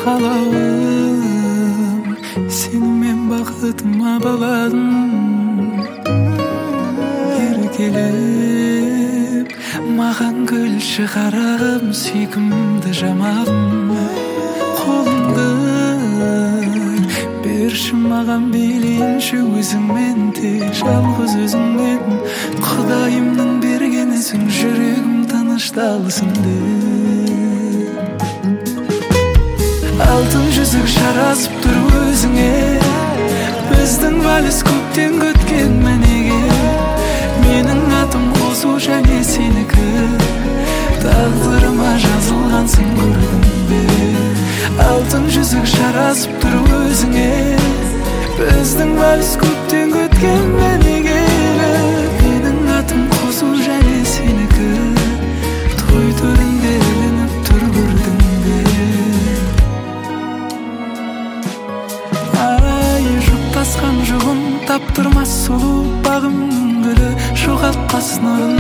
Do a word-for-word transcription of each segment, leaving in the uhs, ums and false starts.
каалабым сени мен бакытыма баладым. Эркелеп маған күлші қарағым, сүйкімді жамағым. Қолыңды берші маған, билейінші өзіңмен, тек жалғыз өзіңмен. Құдайымның бергенісің, жүрегім тынышталсын деп. Алтын жүзік жарасып тұр өзіңе, біздің вальс көптен күткен мінеге. Менің атым қосу және сенікі, тағдырыма жазылғансың көрдің бе. Алтын жүзік жарасып тұр өзіңе, біздің вальс көптен күткен мінеге. Менің атым қосу және сенікі, той төрінде ілініп тұр көрдің бе. Ай жұптасқан жұғын таптырмас сұлу бағымның гүлі, жоғалтпас нұрын.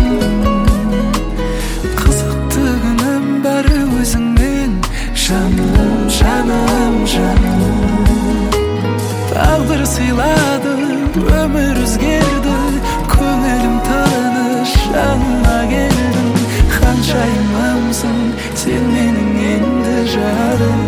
Қызықты күнім бәрі өзіңмен, жаным, жаным, жаным. Тағдыр сыйлады, өмір өзгерді, көңілім тыныш, жаныма келдің. Ханшайымымсың сен менің енді жарым.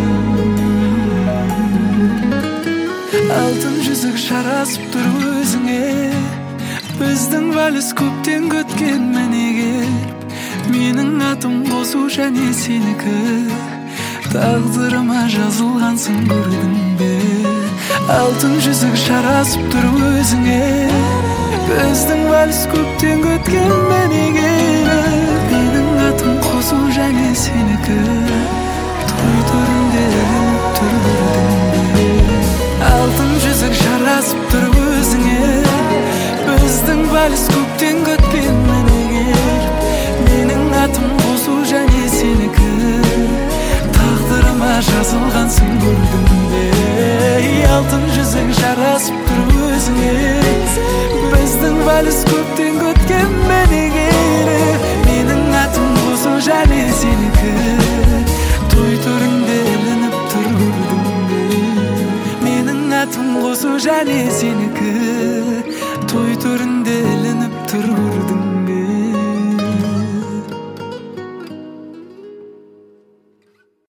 Алтын жүзік жарасып тұр өзіңе, біздің вальс көптен күткен мінеге. Менің атым қосу және сенікі, тағдырыма жазылғансың көрдің бе. Алтын жүзік жарасып тұр өзіңе, біздің вальс көптен күткен мінеге. Менің атым қосу және сенікі, той төрінде тұр көрдің бе. Алтын жүзік жарасып тұр өзіңе, біздің вальс көптен күткен мінеге. Менің атым қосу және сенікі, тағдырыма жазылғансың көрдің бе. Алтын жүзік жарасып тұр өзіңе, біздің вальс көптен күткен мінеге. Менің атым қосу және сенікі, той төрінде ілініп тұр көрдің бе. Менің атым қосу және сенікі,